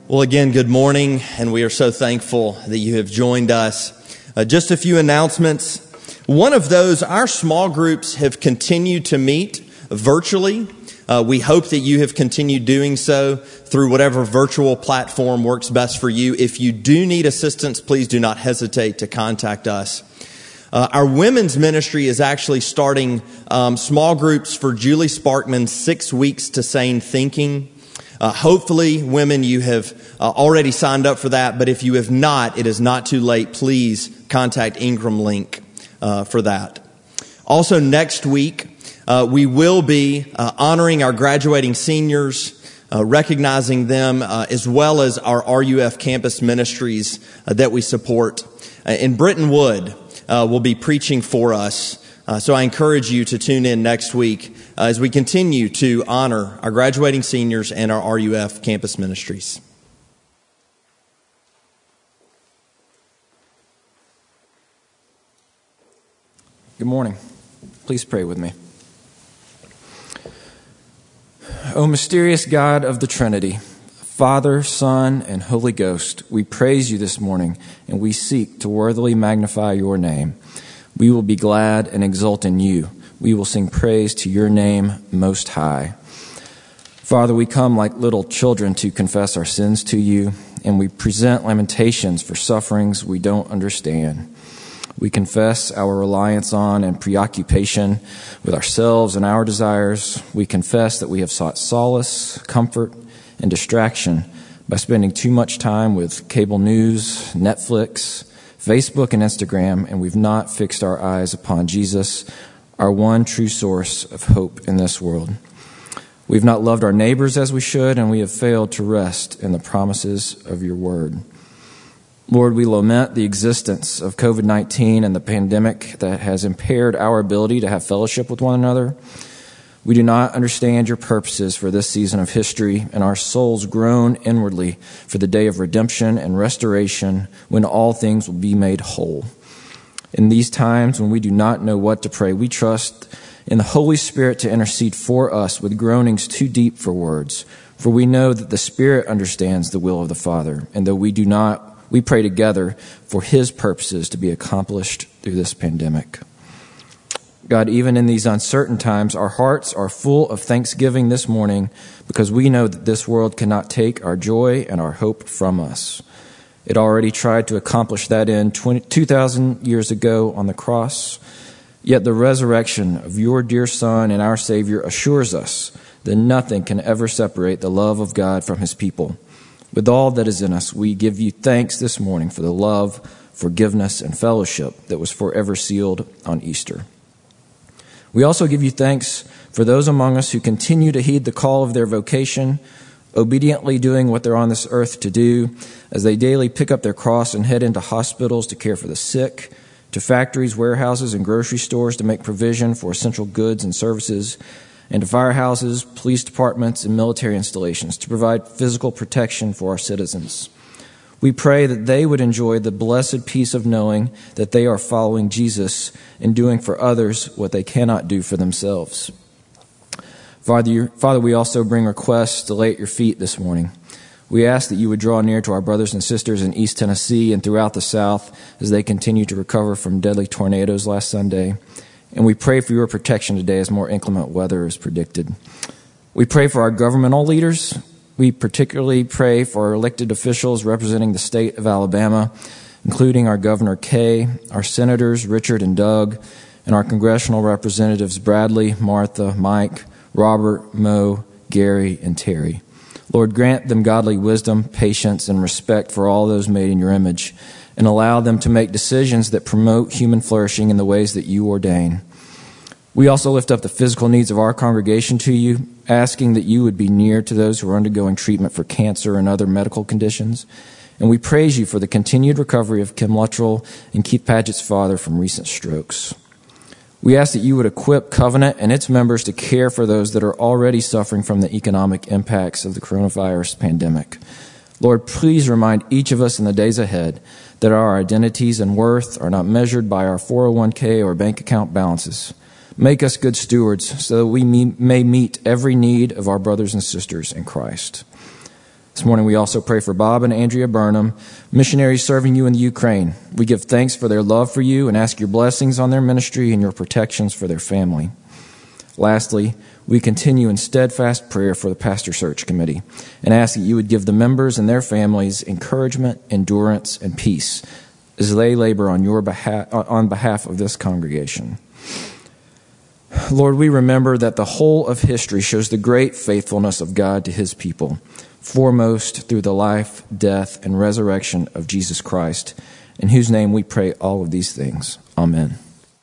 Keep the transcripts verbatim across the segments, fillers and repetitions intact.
Well, again, good morning, and we are so thankful that you have joined us. Uh, just a few announcements. One of those, our small groups have continued to meet virtually. Uh, we hope that you have continued doing so through whatever virtual platform works best for you. If you do need assistance, please do not hesitate to contact us. Uh, our women's ministry is actually starting um, small groups for Julie Sparkman's Six Weeks to Sane Thinking. Uh, hopefully, women, you have uh, already signed up for that, but if you have not, it is not too late. Please contact Ingram Link uh, for that. Also, next week, uh, we will be uh, honoring our graduating seniors, uh, recognizing them, uh, as well as our R U F campus ministries uh, that we support. Uh, in Britton Wood, uh, will be preaching for us. Uh, so I encourage you to tune in next week uh, as we continue to honor our graduating seniors and our R U F campus ministries. Good morning. Please pray with me. O mysterious God of the Trinity, Father, Son, and Holy Ghost, we praise you this morning, and we seek to worthily magnify your name. We will be glad and exult in you. We will sing praise to your name most high. Father, we come like little children to confess our sins to you, and we present lamentations for sufferings we don't understand. We confess our reliance on and preoccupation with ourselves and our desires. We confess that we have sought solace, comfort, and distraction by spending too much time with cable news, Netflix, Facebook, and Instagram, and we've not fixed our eyes upon Jesus, our one true source of hope in this world. We've not loved our neighbors as we should, and we have failed to rest in the promises of your word. Lord, we lament the existence of covid nineteen and the pandemic that has impaired our ability to have fellowship with one another. We do not understand your purposes for this season of history, and our souls groan inwardly for the day of redemption and restoration when all things will be made whole. In these times when we do not know what to pray, we trust in the Holy Spirit to intercede for us with groanings too deep for words, for we know that the Spirit understands the will of the Father, and though we do not, we pray together for his purposes to be accomplished through this pandemic. God, even in these uncertain times, our hearts are full of thanksgiving this morning because we know that this world cannot take our joy and our hope from us. It already tried to accomplish that end two thousand years ago on the cross, yet the resurrection of your dear Son and our Savior assures us that nothing can ever separate the love of God from his people. With all that is in us, we give you thanks this morning for the love, forgiveness, and fellowship that was forever sealed on Easter. We also give you thanks for those among us who continue to heed the call of their vocation, obediently doing what they're on this earth to do as they daily pick up their cross and head into hospitals to care for the sick, to factories, warehouses, and grocery stores to make provision for essential goods and services, and to firehouses, police departments, and military installations to provide physical protection for our citizens. We pray that they would enjoy the blessed peace of knowing that they are following Jesus and doing for others what they cannot do for themselves. Father, Father, we also bring requests to lay at your feet this morning. We ask that you would draw near to our brothers and sisters in East Tennessee and throughout the South as they continue to recover from deadly tornadoes last Sunday. And we pray for your protection today as more inclement weather is predicted. We pray for our governmental leaders. We particularly pray for our elected officials representing the state of Alabama, including our Governor Kay, our senators Richard and Doug, and our congressional representatives Bradley, Martha, Mike, Robert, Mo, Gary, and Terry. Lord, grant them godly wisdom, patience, and respect for all those made in your image, and allow them to make decisions that promote human flourishing in the ways that you ordain. We also lift up the physical needs of our congregation to you, asking that you would be near to those who are undergoing treatment for cancer and other medical conditions. And we praise you for the continued recovery of Kim Luttrell and Keith Padgett's father from recent strokes. We ask that you would equip Covenant and its members to care for those that are already suffering from the economic impacts of the coronavirus pandemic. Lord, please remind each of us in the days ahead that our identities and worth are not measured by our four oh one k or bank account balances. Make us good stewards so that we may meet every need of our brothers and sisters in Christ. This morning we also pray for Bob and Andrea Burnham, missionaries serving you in the Ukraine. We give thanks for their love for you and ask your blessings on their ministry and your protections for their family. Lastly, we continue in steadfast prayer for the Pastor Search Committee and ask that you would give the members and their families encouragement, endurance, and peace as they labor on your behalf, on behalf of this congregation. Lord, we remember that the whole of history shows the great faithfulness of God to his people, foremost through the life, death, and resurrection of Jesus Christ, in whose name we pray all of these things. Amen.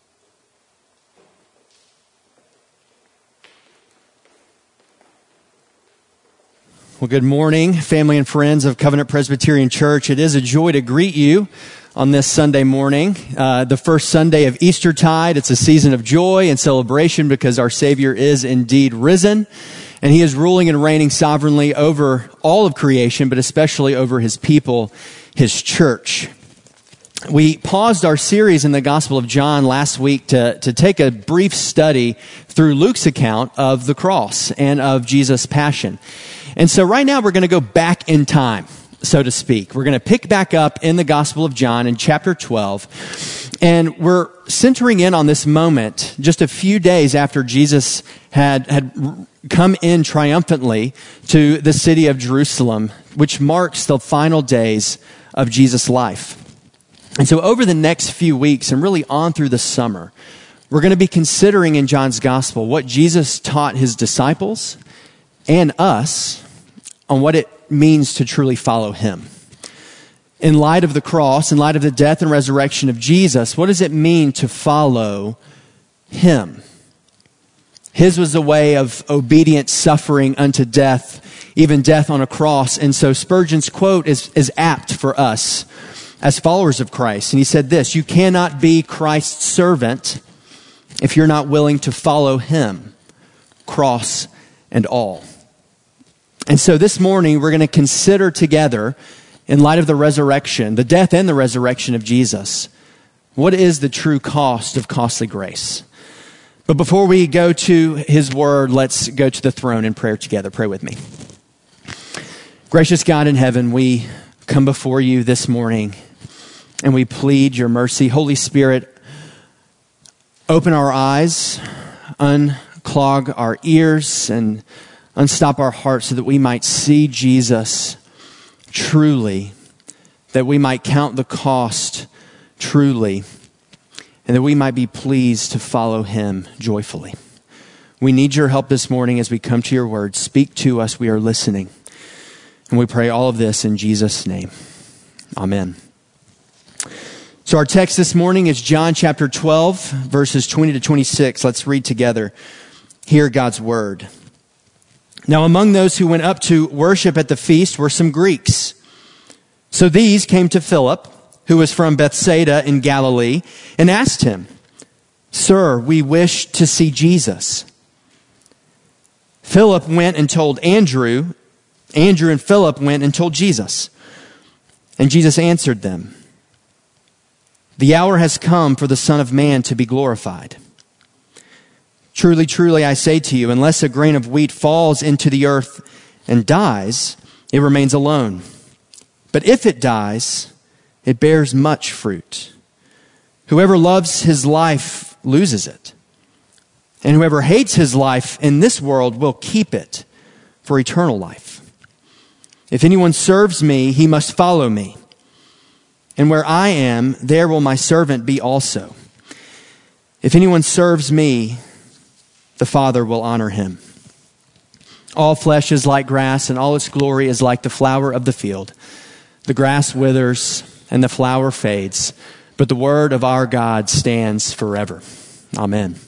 Well, good morning, family and friends of Covenant Presbyterian Church. It is a joy to greet you on this Sunday morning, uh, the first Sunday of Eastertide. It's a season of joy and celebration because our Savior is indeed risen, and he is ruling and reigning sovereignly over all of creation, but especially over his people, his church. We paused our series in the Gospel of John last week to, to take a brief study through Luke's account of the cross and of Jesus' passion. And so right now we're going to go back in time, so to speak. We're going to pick back up in the Gospel of John in chapter twelve. And we're centering in on this moment just a few days after Jesus had, had come in triumphantly to the city of Jerusalem, which marks the final days of Jesus' life. And so over the next few weeks and really on through the summer, we're going to be considering in John's Gospel what Jesus taught his disciples and us on what it means to truly follow him. In light of the cross, in light of the death and resurrection of Jesus, what does it mean to follow him? His was a way of obedient suffering unto death, even death on a cross. And so Spurgeon's quote is, is apt for us as followers of Christ. And he said this: "You cannot be Christ's servant if you're not willing to follow him, cross and all." And so this morning, we're going to consider together, in light of the resurrection, the death and the resurrection of Jesus, what is the true cost of costly grace? But before we go to his word, let's go to the throne in prayer together. Pray with me. Gracious God in heaven, we come before you this morning and we plead your mercy. Holy Spirit, open our eyes, unclog our ears, and unstop our hearts so that we might see Jesus truly, that we might count the cost truly, and that we might be pleased to follow him joyfully. We need your help this morning as we come to your word. Speak to us. We are listening. And we pray all of this in Jesus' name. Amen. So our text this morning is John chapter twelve, verses twenty to twenty-six. Let's read together. Hear God's word. Now among those who went up to worship at the feast were some Greeks. So these came to Philip, who was from Bethsaida in Galilee, and asked him, "Sir, we wish to see Jesus." Philip went and told Andrew. Andrew and Philip went and told Jesus. And Jesus answered them, "The hour has come for the Son of Man to be glorified. Truly, truly, I say to you, unless a grain of wheat falls into the earth and dies, it remains alone. But if it dies, it bears much fruit. Whoever loves his life loses it. And whoever hates his life in this world will keep it for eternal life. If anyone serves me, he must follow me. And where I am, there will my servant be also. If anyone serves me, the Father will honor him. All flesh is like grass, and all its glory is like the flower of the field. The grass withers, and the flower fades, but the word of our God stands forever." Amen.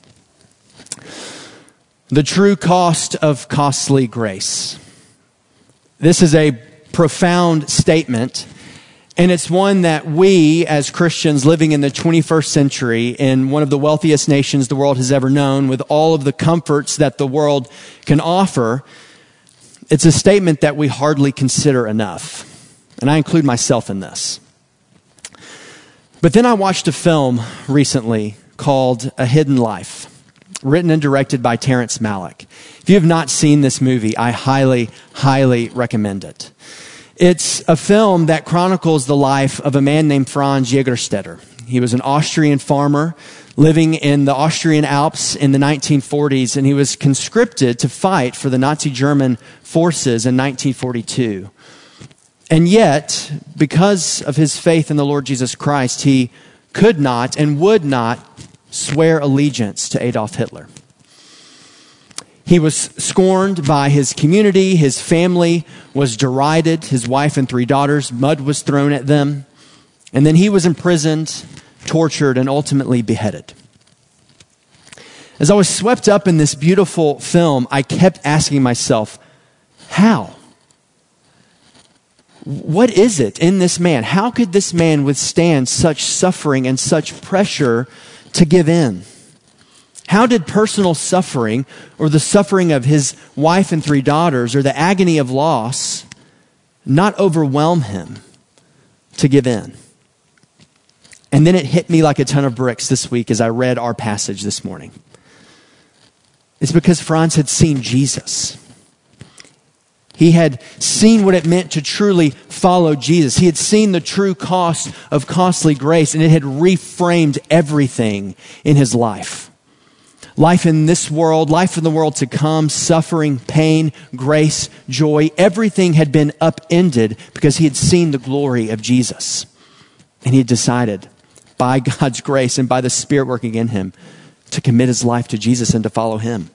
The true cost of costly grace. This is a profound statement, and it's one that we as Christians living in the twenty-first century in one of the wealthiest nations the world has ever known, with all of the comforts that the world can offer, it's a statement that we hardly consider enough. And I include myself in this. But then I watched a film recently called A Hidden Life. written and directed by Terrence Malick. If you have not seen this movie, I highly, highly recommend it. It's a film that chronicles the life of a man named Franz Jägerstätter. He was an Austrian farmer living in the Austrian Alps in the nineteen forties, and he was conscripted to fight for the Nazi German forces in nineteen forty-two. And yet, because of his faith in the Lord Jesus Christ, he could not and would not swear allegiance to Adolf Hitler. He was scorned by his community. His family was derided. His wife and three daughters, mud was thrown at them. And then he was imprisoned, tortured, and ultimately beheaded. As I was swept up in this beautiful film, I kept asking myself, how? What is it in this man? How could this man withstand such suffering and such pressure to give in? How did personal suffering, or the suffering of his wife and three daughters, or the agony of loss, not overwhelm him to give in? And then it hit me like a ton of bricks this week as I read our passage this morning. It's because Franz had seen Jesus. He had seen what it meant to truly follow Jesus. He had seen the true cost of costly grace, and it had reframed everything in his life. Life in this world, life in the world to come, suffering, pain, grace, joy, everything had been upended because he had seen the glory of Jesus. And he had decided, by God's grace and by the Spirit working in him, to commit his life to Jesus and to follow him.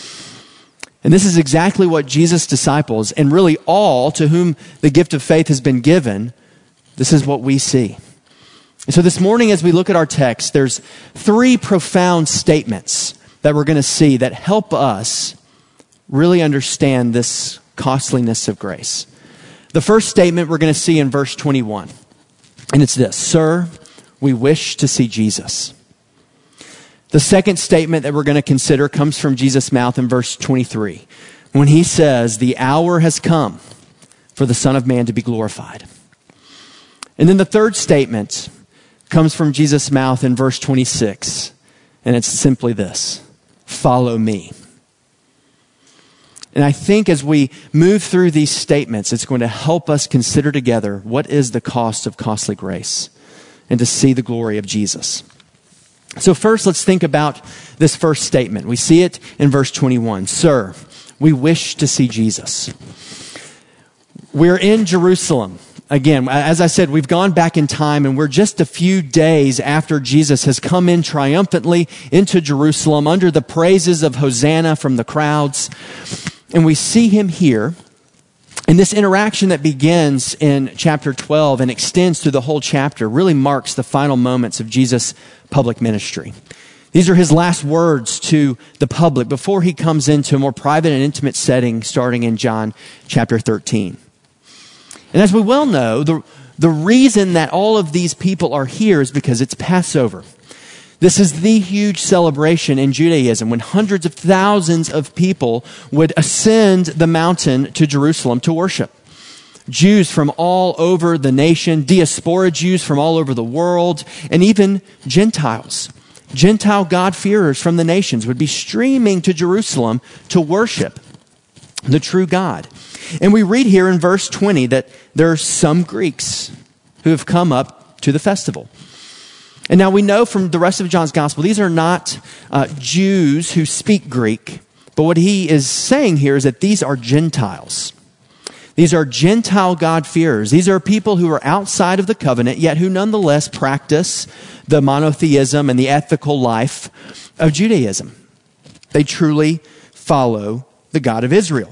And this is exactly what Jesus' disciples, and really all to whom the gift of faith has been given, this is what we see. And so this morning as we look at our text, there's three profound statements that we're going to see that help us really understand this costliness of grace. The first statement we're going to see in verse twenty-one, and it's this: Sir, we wish to see Jesus. The second statement that we're going to consider comes from Jesus' mouth in verse twenty-three, when he says, the hour has come for the Son of Man to be glorified. And then the third statement comes from Jesus' mouth in verse twenty-six, and it's simply this: follow me. And I think as we move through these statements, it's going to help us consider together what is the cost of costly grace and to see the glory of Jesus. So first, let's think about this first statement. We see it in verse twenty-one. Sir, we wish to see Jesus. We're in Jerusalem. Again, as I said, we've gone back in time, and we're just a few days after Jesus has come in triumphantly into Jerusalem under the praises of Hosanna from the crowds. And we see him here. And this interaction that begins in chapter twelve and extends through the whole chapter really marks the final moments of Jesus' public ministry. These are his last words to the public before he comes into a more private and intimate setting starting in John chapter thirteen. And as we well know, the, the reason that all of these people are here is because it's Passover. This is the huge celebration in Judaism when hundreds of thousands of people would ascend the mountain to Jerusalem to worship. Jews from all over the nation, diaspora Jews from all over the world, and even Gentiles. Gentile God-fearers from the nations would be streaming to Jerusalem to worship the true God. And we read here in verse twenty that there are some Greeks who have come up to the festival. And now we know from the rest of John's gospel, these are not uh, Jews who speak Greek, but what he is saying here is that these are Gentiles. These are Gentile God-fearers. These are people who are outside of the covenant, yet who nonetheless practice the monotheism and the ethical life of Judaism. They truly follow the God of Israel.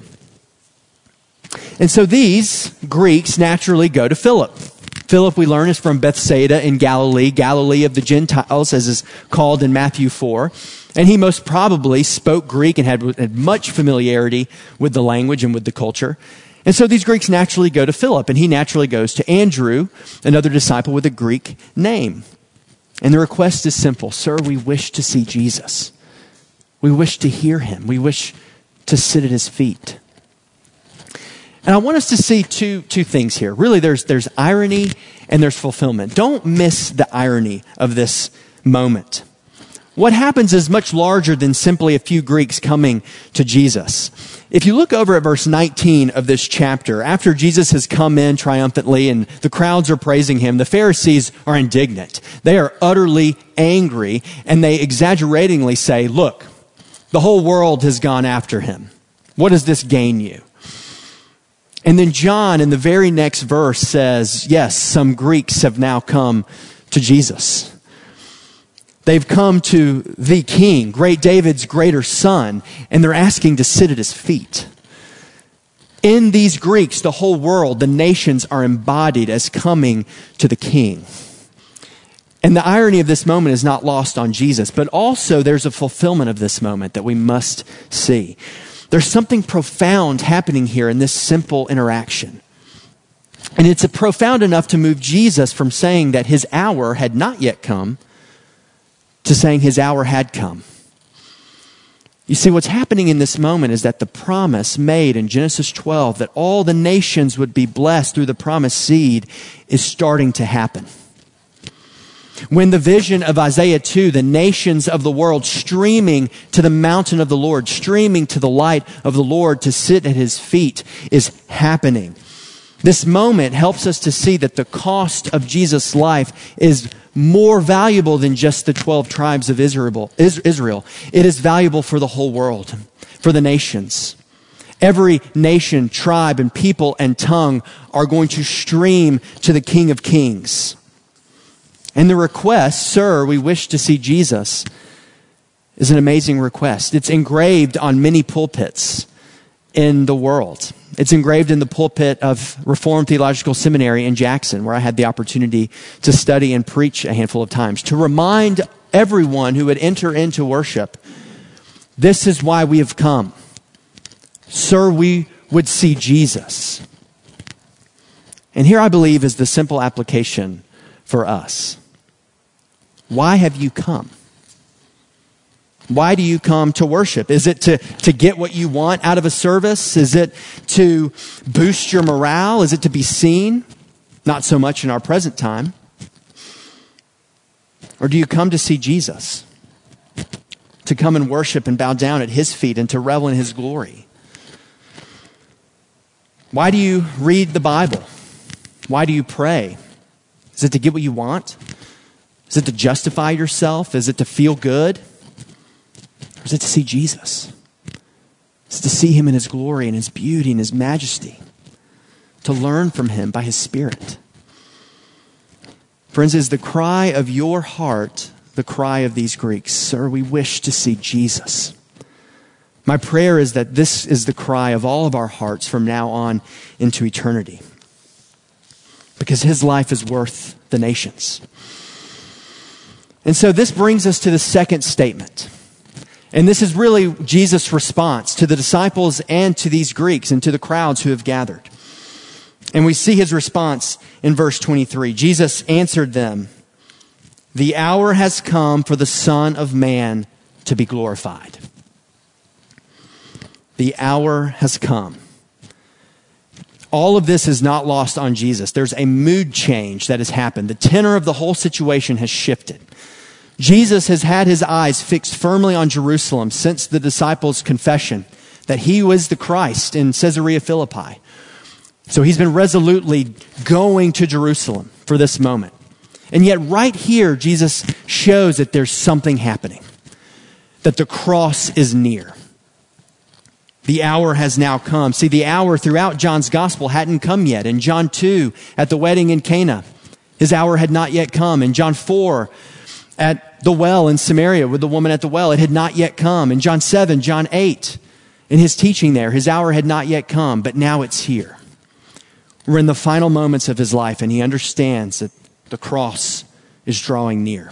And so these Greeks naturally go to Philip. Philip, we learn, is from Bethsaida in Galilee, Galilee of the Gentiles, as is called in Matthew four. And he most probably spoke Greek and had, had much familiarity with the language and with the culture. And so these Greeks naturally go to Philip, and he naturally goes to Andrew, another disciple with a Greek name. And the request is simple: Sir, we wish to see Jesus. We wish to hear him. We wish to sit at his feet. And I want us to see two, two things here. Really, there's, there's irony and there's fulfillment. Don't miss the irony of this moment. what happens is much larger than simply a few Greeks coming to Jesus. If you look over at verse nineteen of this chapter, after Jesus has come in triumphantly and the crowds are praising him, the Pharisees are indignant. They are utterly angry, and they exaggeratingly say, look, the whole world has gone after him. What does this gain you? And then John in the very next verse says, yes, some Greeks have now come to Jesus. They've come to the king, great David's greater son, and they're asking to sit at his feet. In these Greeks, the whole world, the nations are embodied as coming to the king. And the irony of this moment is not lost on Jesus, but also there's a fulfillment of this moment that we must see. There's something profound happening here in this simple interaction. And it's a profound enough to move Jesus from saying that his hour had not yet come to saying his hour had come. You see, what's happening in this moment is that the promise made in Genesis twelve that all the nations would be blessed through the promised seed is starting to happen. When the vision of Isaiah two, the nations of the world streaming to the mountain of the Lord, streaming to the light of the Lord to sit at his feet is happening. This moment helps us to see that the cost of Jesus' life is more valuable than just the twelve tribes of Israel. It is valuable for the whole world, for the nations. Every nation, tribe, and people and tongue are going to stream to the King of Kings. And the request, sir, we wish to see Jesus, is an amazing request. It's engraved on many pulpits in the world. It's engraved in the pulpit of Reformed Theological Seminary in Jackson, where I had the opportunity to study and preach a handful of times, to remind everyone who would enter into worship, this is why we have come. Sir, we would see Jesus. And here I believe is the simple application for us. Why have you come? Why do you come to worship? Is it to, to get what you want out of a service? Is it to boost your morale? Is it to be seen? Not so much in our present time. Or do you come to see Jesus? To come and worship and bow down at his feet and to revel in his glory? Why do you read the Bible? Why do you pray? Is it to get what you want? Is it to justify yourself? Is it to feel good? Or is it to see Jesus? It's to see him in his glory and his beauty and his majesty. To learn from him by his Spirit. Friends, is the cry of your heart the cry of these Greeks? Sir, we wish to see Jesus. My prayer is that this is the cry of all of our hearts from now on into eternity. Because his life is worth the nations. And so this brings us to the second statement. And this is really Jesus' response to the disciples and to these Greeks and to the crowds who have gathered. And we see his response in verse twenty-three. Jesus answered them, "The hour has come for the Son of Man to be glorified." The hour has come. All of this is not lost on Jesus. There's a mood change that has happened. The tenor of the whole situation has shifted. Jesus has had his eyes fixed firmly on Jerusalem since the disciples' confession that he was the Christ in Caesarea Philippi. So he's been resolutely going to Jerusalem for this moment. And yet right here, Jesus shows that there's something happening. That the cross is near. The hour has now come. See, the hour throughout John's gospel hadn't come yet. In John two, at the wedding in Cana, his hour had not yet come. In John four, at the well in Samaria with the woman at the well, it had not yet come. In John seven, John eight, in his teaching there, his hour had not yet come, but now it's here. We're in the final moments of his life, and he understands that the cross is drawing near.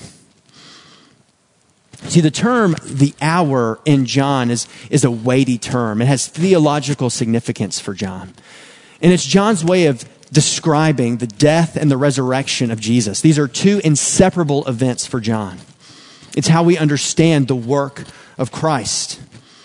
See, the term the hour in John is, is a weighty term. It has theological significance for John. And it's John's way of describing the death and the resurrection of Jesus. These are two inseparable events for John. It's how we understand the work of Christ.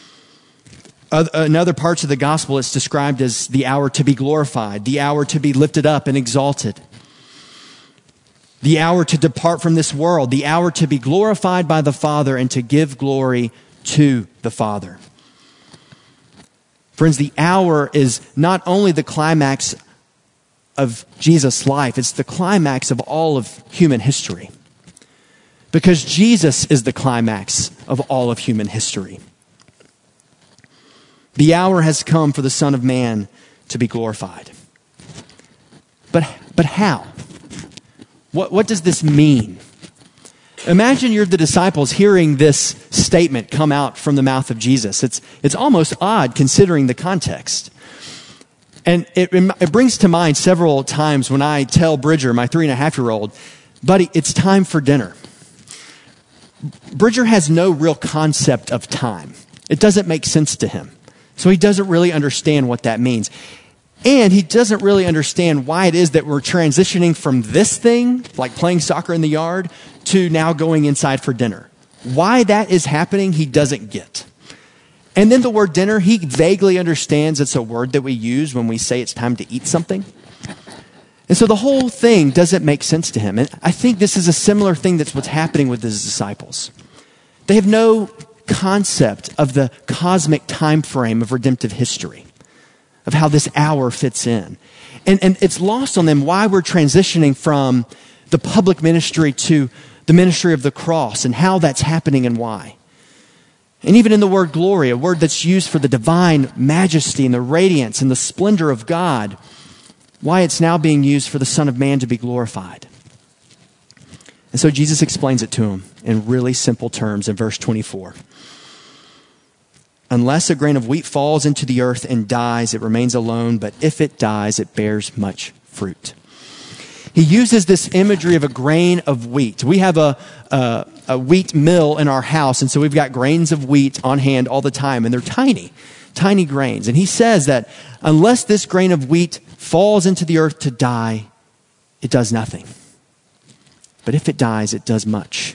In other parts of the gospel, it's described as the hour to be glorified, the hour to be lifted up and exalted. the hour to depart from this world, the hour to be glorified by the Father and to give glory to the Father. Friends, the hour is not only the climax of Jesus' life, it's the climax of all of human history. Because Jesus is the climax of all of human history. The hour has come for the Son of Man to be glorified. But, but how? What, what does this mean? Imagine you're the disciples hearing this statement come out from the mouth of Jesus. It's, it's almost odd considering the context. And it, it brings to mind several times when I tell Bridger, my three and a half year old, buddy, it's time for dinner. Bridger has no real concept of time. It doesn't make sense to him. So he doesn't really understand what that means. And he doesn't really understand why it is that we're transitioning from this thing, like playing soccer in the yard, to now going inside for dinner. Why that is happening, he doesn't get. And then the word dinner, he vaguely understands it's a word that we use when we say it's time to eat something. And so the whole thing doesn't make sense to him. And I think this is a similar thing that's what's happening with his disciples. They have no concept of the cosmic time frame of redemptive history, of how this hour fits in. And, and it's lost on them why we're transitioning from the public ministry to the ministry of the cross and how that's happening and why. And even in the word glory, a word that's used for the divine majesty and the radiance and the splendor of God, why it's now being used for the Son of Man to be glorified. And so Jesus explains it to him in really simple terms in verse twenty-four. Unless a grain of wheat falls into the earth and dies, it remains alone, but if it dies, it bears much fruit. He uses this imagery of a grain of wheat. We have a, a, a wheat mill in our house, and so we've got grains of wheat on hand all the time, and they're tiny, tiny grains. And he says that unless this grain of wheat falls into the earth to die, it does nothing. But if it dies, it does much.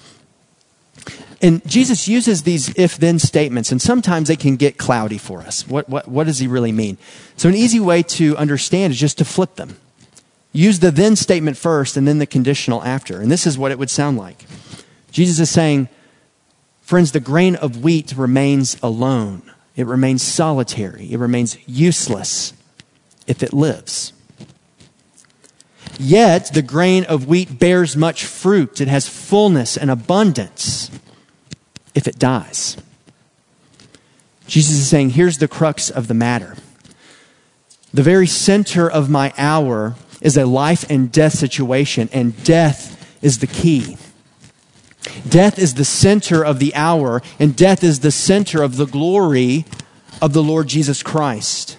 And Jesus uses these if-then statements, and sometimes they can get cloudy for us. What, what, what does he really mean? So an easy way to understand is just to flip them. Use the then statement first and then the conditional after. And this is what it would sound like. Jesus is saying, friends, the grain of wheat remains alone. It remains solitary. It remains useless if it lives. Yet the grain of wheat bears much fruit. It has fullness and abundance if it dies. Jesus is saying, here's the crux of the matter. The very center of my hour is a life and death situation, and death is the key. Death is the center of the hour, and death is the center of the glory of the Lord Jesus Christ.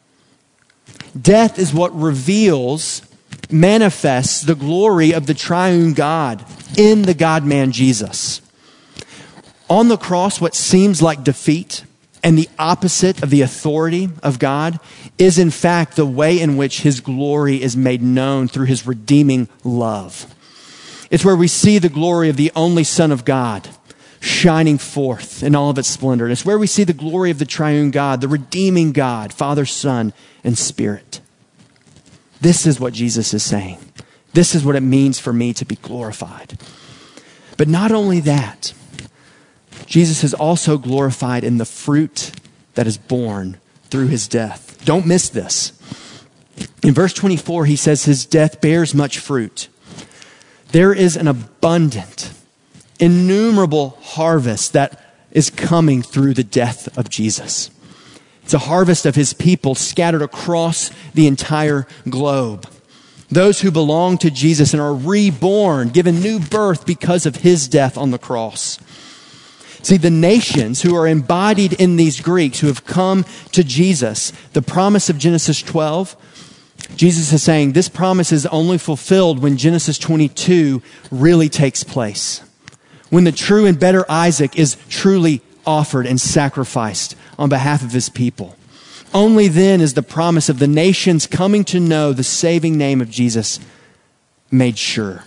Death is what reveals, manifests the glory of the triune God in the God-man Jesus. On the cross, what seems like defeat and the opposite of the authority of God is in fact the way in which his glory is made known through his redeeming love. It's where we see the glory of the only Son of God shining forth in all of its splendor. And it's where we see the glory of the triune God, the redeeming God, Father, Son, and Spirit. This is what Jesus is saying. This is what it means for me to be glorified. But not only that, Jesus is also glorified in the fruit that is born through his death. Don't miss this. In verse twenty-four, he says his death bears much fruit. There is an abundant, innumerable harvest that is coming through the death of Jesus. It's a harvest of his people scattered across the entire globe. Those who belong to Jesus and are reborn, given new birth because of his death on the cross. See, the nations who are embodied in these Greeks who have come to Jesus, the promise of Genesis twelve, Jesus is saying this promise is only fulfilled when Genesis twenty-two really takes place. When the true and better Isaac is truly offered and sacrificed on behalf of his people. Only then is the promise of the nations coming to know the saving name of Jesus made sure.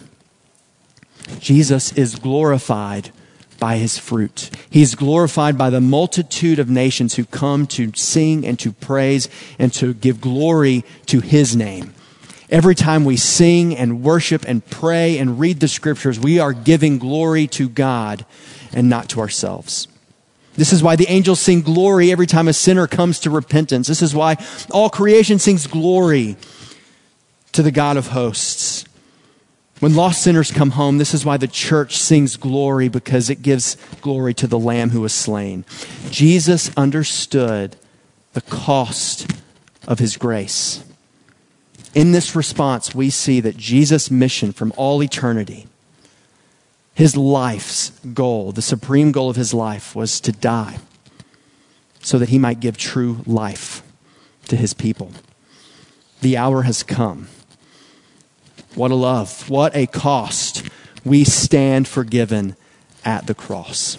Jesus is glorified by his fruit. He is glorified by the multitude of nations who come to sing and to praise and to give glory to his name. Every time we sing and worship and pray and read the scriptures, we are giving glory to God and not to ourselves. This is why the angels sing glory every time a sinner comes to repentance. This is why all creation sings glory to the God of hosts. When lost sinners come home, this is why the church sings glory, because it gives glory to the Lamb who was slain. Jesus understood the cost of his grace. In this response, we see that Jesus' mission from all eternity, his life's goal, the supreme goal of his life, was to die so that he might give true life to his people. The hour has come. What a love, what a cost. We stand forgiven at the cross.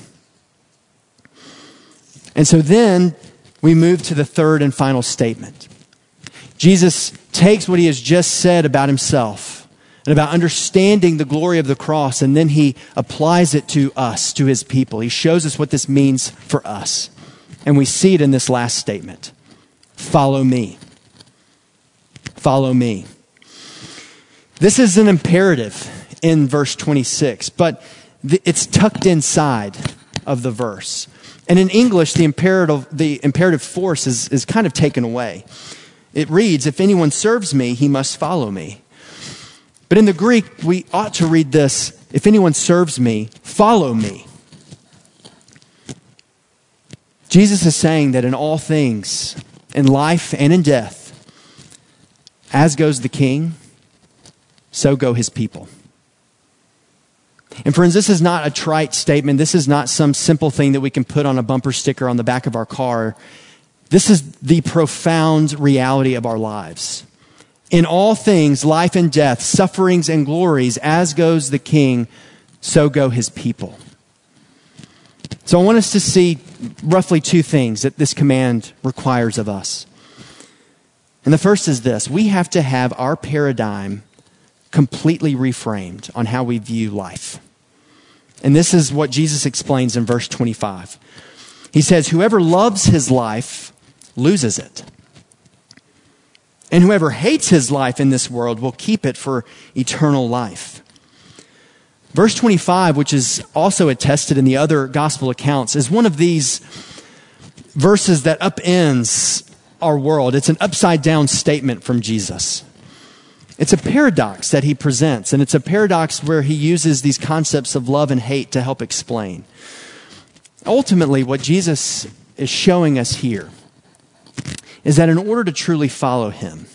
And so then we move to the third and final statement. Jesus takes what he has just said about himself and about understanding the glory of the cross, and then he applies it to us, to his people. He shows us what this means for us. And we see it in this last statement. Follow me. Follow me. This is an imperative in verse twenty-six, but it's tucked inside of the verse. And in English, the imperative, the imperative force is, is kind of taken away. It reads, if anyone serves me, he must follow me. But in the Greek, we ought to read this, if anyone serves me, follow me. Jesus is saying that in all things, in life and in death, as goes the king, so go his people. And friends, this is not a trite statement. This is not some simple thing that we can put on a bumper sticker on the back of our car. This is the profound reality of our lives. In all things, life and death, sufferings and glories, as goes the king, so go his people. So I want us to see roughly two things that this command requires of us. And the first is this: we have to have our paradigm completely reframed on how we view life. And this is what Jesus explains in verse twenty-five. He says, whoever loves his life loses it. And whoever hates his life in this world will keep it for eternal life. Verse twenty-five, which is also attested in the other gospel accounts, is one of these verses that upends our world. It's an upside down statement from Jesus. It's a paradox that he presents, and it's a paradox where he uses these concepts of love and hate to help explain. Ultimately, what Jesus is showing us here is that in order to truly follow him,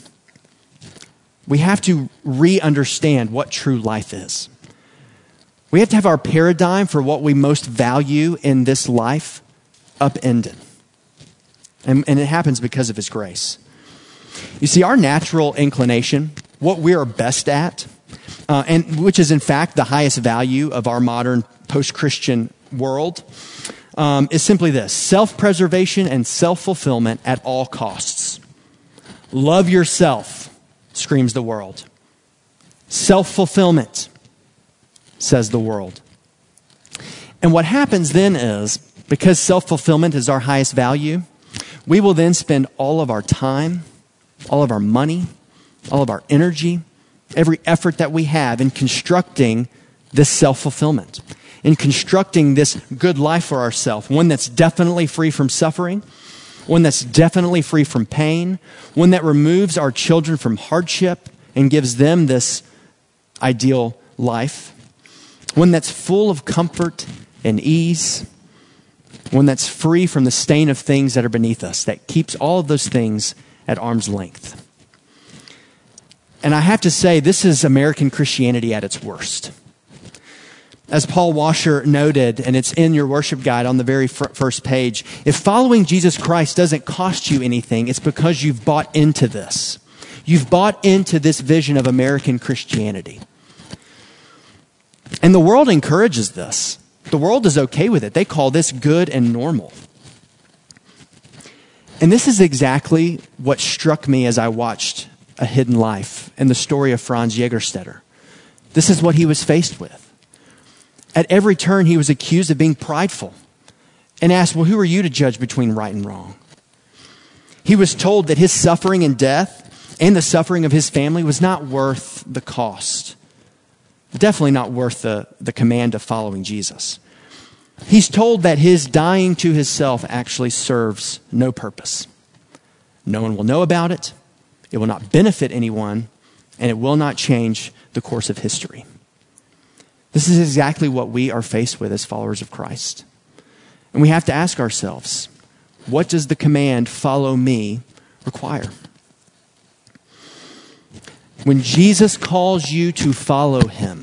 we have to re-understand what true life is. We have to have our paradigm for what we most value in this life upended. And, and it happens because of his grace. You see, our natural inclination, what we are best at, uh, and which is in fact the highest value of our modern post-Christian world, um, is simply this: self-preservation and self-fulfillment at all costs. Love yourself, screams the world. Self-fulfillment, says the world. And what happens then is, because self-fulfillment is our highest value, we will then spend all of our time, all of our money, all of our energy, every effort that we have in constructing this self-fulfillment, in constructing this good life for ourselves, one that's definitely free from suffering, one that's definitely free from pain, one that removes our children from hardship and gives them this ideal life, one that's full of comfort and ease, one that's free from the stain of things that are beneath us, that keeps all of those things at arm's length. And I have to say, this is American Christianity at its worst. As Paul Washer noted, and it's in your worship guide on the very first page, if following Jesus Christ doesn't cost you anything, it's because you've bought into this. You've bought into this vision of American Christianity. And the world encourages this. The world is okay with it. They call this good and normal. And this is exactly what struck me as I watched A Hidden Life and the story of Franz Jägerstätter. This is what he was faced with. At every turn, he was accused of being prideful and asked, well, who are you to judge between right and wrong? He was told that his suffering and death and the suffering of his family was not worth the cost. Definitely not worth the, the command of following Jesus. He's told that his dying to himself actually serves no purpose. No one will know about it. It will not benefit anyone, and it will not change the course of history. This is exactly what we are faced with as followers of Christ. And we have to ask ourselves, what does the command, follow me, require? When Jesus calls you to follow him,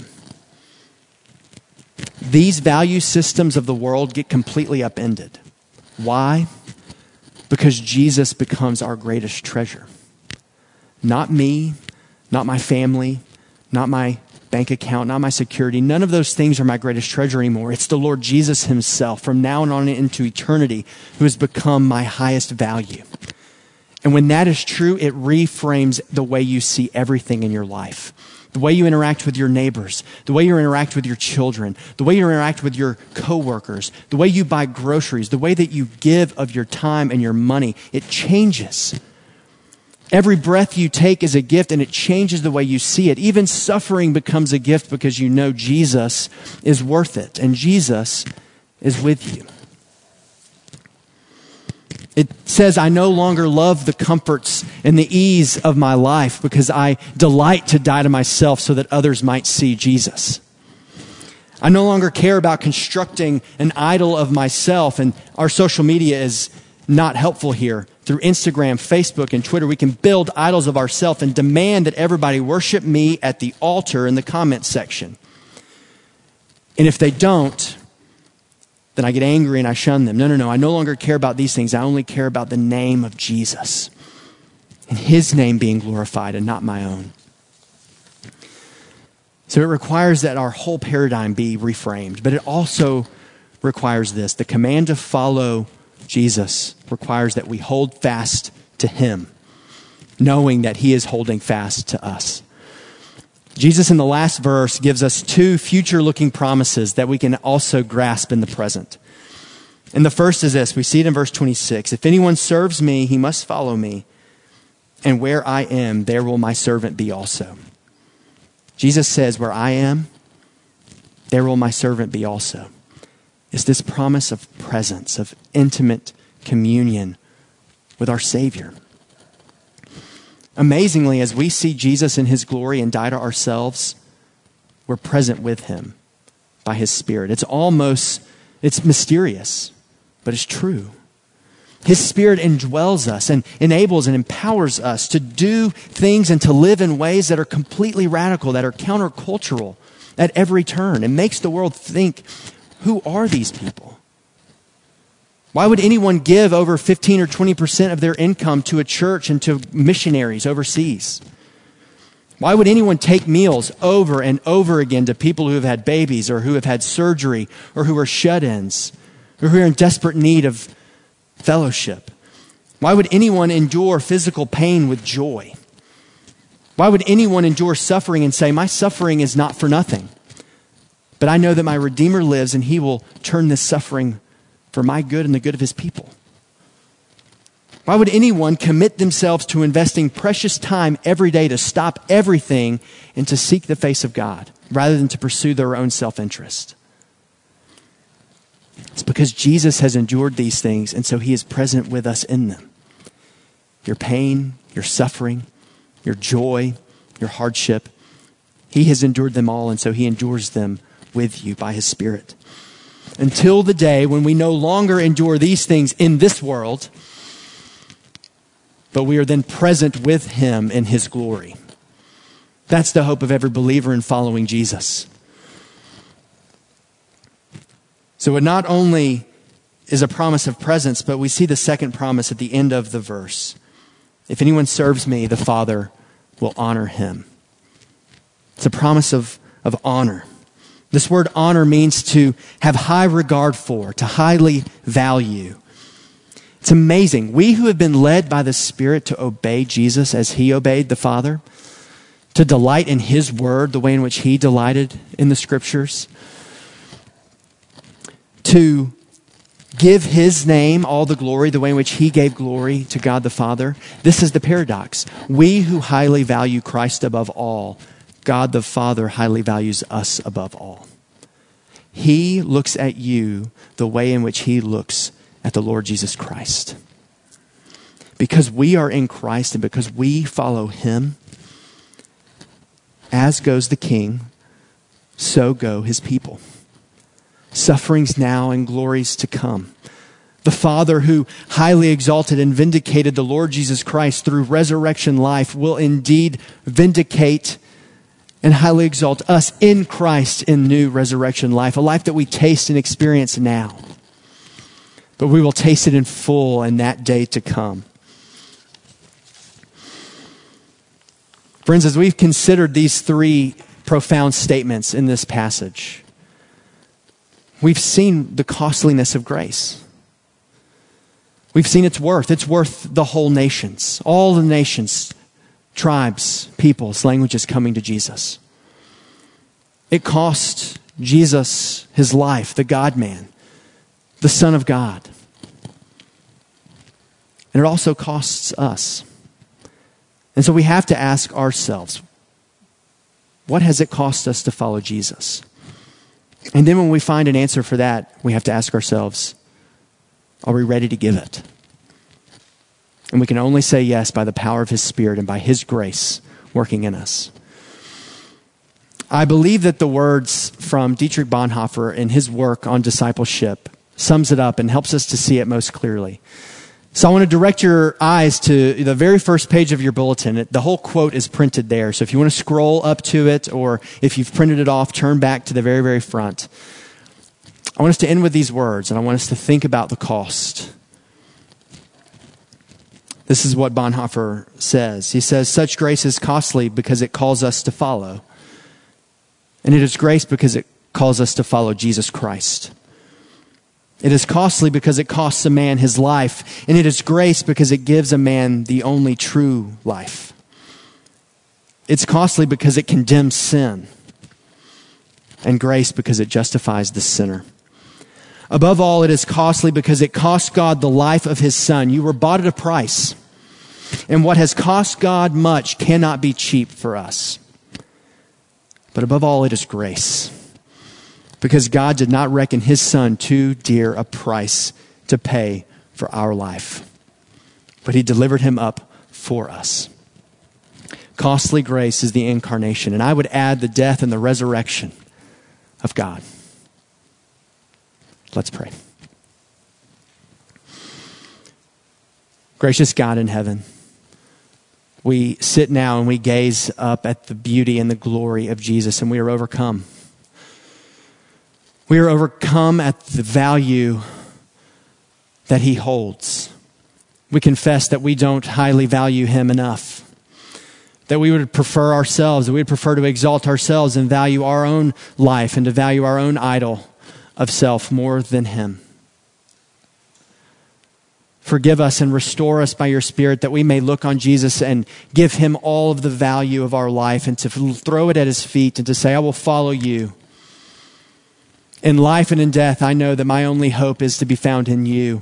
these value systems of the world get completely upended. Why? Because Jesus becomes our greatest treasure. Not me, not my family, not my bank account, not my security. None of those things are my greatest treasure anymore. It's the Lord Jesus himself, from now on into eternity, who has become my highest value. And when that is true, it reframes the way you see everything in your life. The way you interact with your neighbors, the way you interact with your children, the way you interact with your coworkers, the way you buy groceries, the way that you give of your time and your money, it changes. Every breath you take is a gift, and it changes the way you see it. Even suffering becomes a gift because you know Jesus is worth it, and Jesus is with you. It says, I no longer love the comforts and the ease of my life because I delight to die to myself so that others might see Jesus. I no longer care about constructing an idol of myself, and our social media is not helpful here. Through Instagram, Facebook, and Twitter, we can build idols of ourselves and demand that everybody worship me at the altar in the comments section. And if they don't, then I get angry and I shun them. No, no, no. I no longer care about these things. I only care about the name of Jesus and his name being glorified and not my own. So it requires that our whole paradigm be reframed, but it also requires this. The command to follow Jesus requires that we hold fast to him, knowing that he is holding fast to us. Jesus in the last verse gives us two future-looking promises that we can also grasp in the present. And the first is this. We see it in verse twenty-six. If anyone serves me, he must follow me. And where I am, there will my servant be also. Jesus says, where I am, there will my servant be also. It's this promise of presence, of intimate communion with our Savior. Amazingly, as we see Jesus in his glory and die to ourselves, we're present with him by his Spirit. It's almost, it's mysterious, but it's true. His Spirit indwells us and enables and empowers us to do things and to live in ways that are completely radical, that are countercultural at every turn. It makes the world think, who are these people? Why would anyone give over fifteen or twenty percent of their income to a church and to missionaries overseas? Why would anyone take meals over and over again to people who have had babies or who have had surgery or who are shut-ins or who are in desperate need of fellowship? Why would anyone endure physical pain with joy? Why would anyone endure suffering and say, my suffering is not for nothing, but I know that my Redeemer lives and he will turn this suffering for my good and the good of his people? Why would anyone commit themselves to investing precious time every day to stop everything and to seek the face of God rather than to pursue their own self-interest? It's because Jesus has endured these things, and so he is present with us in them. Your pain, your suffering, your joy, your hardship, he has endured them all, and so he endures them with you by his Spirit. Until the day when we no longer endure these things in this world, but we are then present with him in his glory. That's the hope of every believer in following Jesus. So it not only is a promise of presence, but we see the second promise at the end of the verse. If anyone serves me, the Father will honor him. It's a promise of, of honor. This word honor means to have high regard for, to highly value. It's amazing. We who have been led by the Spirit to obey Jesus as he obeyed the Father, to delight in his word the way in which he delighted in the scriptures, to give his name all the glory the way in which he gave glory to God the Father? This is the paradox. We who highly value Christ above all, God the Father highly values us above all. He looks at you the way in which he looks at the Lord Jesus Christ. Because we are in Christ and because we follow him, as goes the King, so go his people. Sufferings now and glories to come. The Father who highly exalted and vindicated the Lord Jesus Christ through resurrection life will indeed vindicate and highly exalt us in Christ in new resurrection life, a life that we taste and experience now. But we will taste it in full in that day to come. Friends, as we've considered these three profound statements in this passage, we've seen the costliness of grace. We've seen its worth. It's worth the whole nations, all the nations, tribes, peoples, languages coming to Jesus. It cost Jesus his life, the God-man, the Son of God. And it also costs us. And so we have to ask ourselves, what has it cost us to follow Jesus? And then when we find an answer for that, we have to ask ourselves, are we ready to give it? And we can only say yes by the power of his Spirit and by his grace working in us. I believe that the words from Dietrich Bonhoeffer in his work on discipleship sums it up and helps us to see it most clearly. So I want to direct your eyes to the very first page of your bulletin. The whole quote is printed there. So if you want to scroll up to it, or if you've printed it off, turn back to the very, very front. I want us to end with these words, and I want us to think about the cost. This is what Bonhoeffer says. He says, such grace is costly because it calls us to follow. And it is grace because it calls us to follow Jesus Christ. It is costly because it costs a man his life. And it is grace because it gives a man the only true life. It's costly because it condemns sin. And grace because it justifies the sinner. Above all, it is costly because it cost God the life of his Son. You were bought at a price. And what has cost God much cannot be cheap for us. But above all, it is grace. Because God did not reckon his Son too dear a price to pay for our life. But he delivered him up for us. Costly grace is the incarnation. And I would add the death and the resurrection of God. Let's pray. Gracious God in heaven, we sit now and we gaze up at the beauty and the glory of Jesus, and we are overcome. We are overcome at the value that he holds. We confess that we don't highly value him enough. That we would prefer ourselves, that we would prefer to exalt ourselves and value our own life and to value our own idol of self more than him. Forgive us and restore us by your Spirit that we may look on Jesus and give him all of the value of our life and to throw it at his feet and to say, I will follow you. In life and in death, I know that my only hope is to be found in you.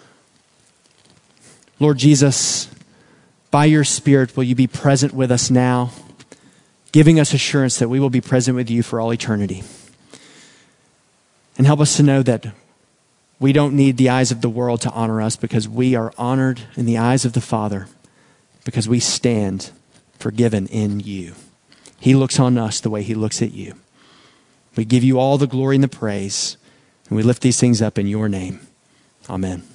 Lord Jesus, by your Spirit, will you be present with us now, giving us assurance that we will be present with you for all eternity. And help us to know that we don't need the eyes of the world to honor us because we are honored in the eyes of the Father because we stand forgiven in you. He looks on us the way he looks at you. We give you all the glory and the praise, and we lift these things up in your name. Amen.